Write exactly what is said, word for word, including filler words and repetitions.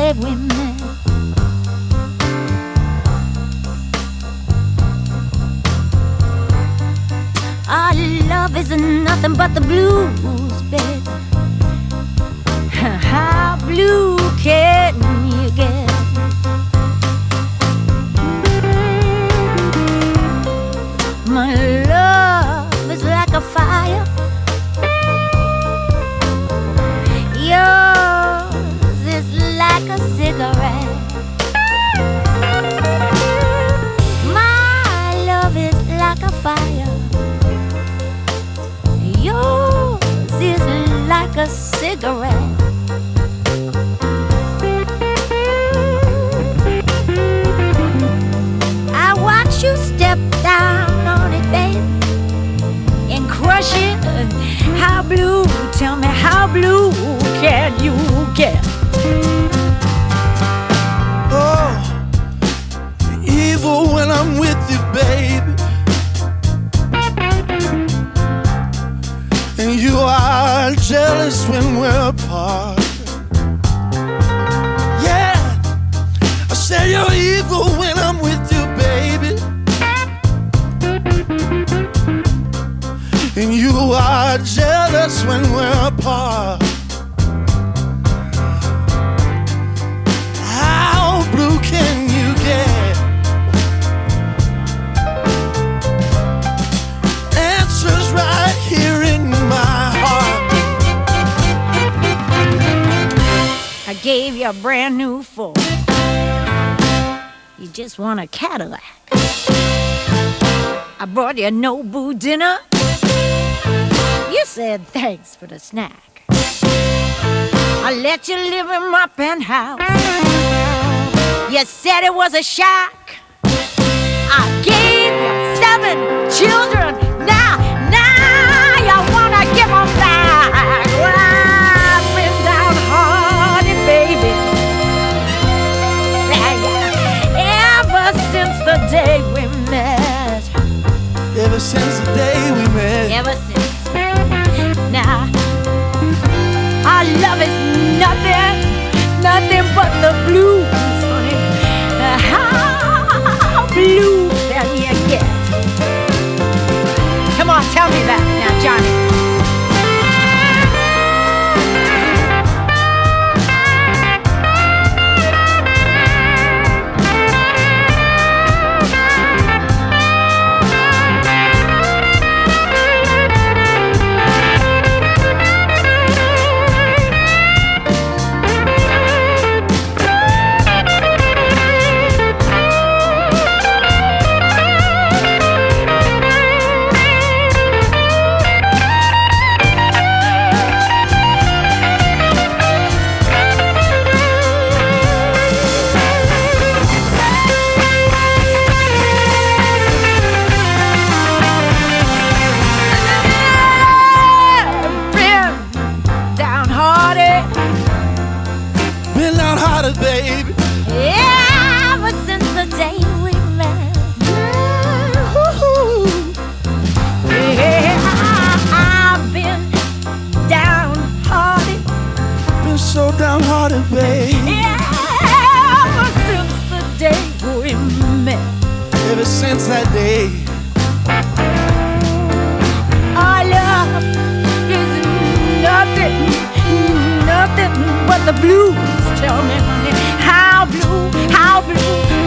day we met. Our love is nothing but the blues, baby. How blue can you get? My love is like a fire. Yours is like a cigarette. My love is like a fire. Yours is like a cigarette. I watch you step down on it, baby, and crush it. How blue, tell me, how blue can you get? Oh, evil when I'm with you, baby. And you are jealous when we're apart. Yeah, I say you're evil when I'm with you, baby. And you are jealous when we're apart. How blue can you get? Answers right here in my heart. I gave you a brand new Ford. You just want a Cadillac. I brought you a Nobu dinner. You said thanks for the snack. I let you live in my penthouse. You said it was a shack. I gave you seven children. Now, now you wanna give them back. Well, I've been downhearted, baby. Ever since the day we met. Ever since the day we met. Ever since. Now, our love is nothing, nothing but the blues, honey. How blue can you get? Come on, tell me that now, Johnny. Baby, yeah, ever since the day we met. Ooh, yeah, I've been downhearted. Been so downhearted, baby. Yeah, ever since the day we met. Ever since that day. Our love is nothing, nothing but the blues. Tell me, honey, how blue, how blue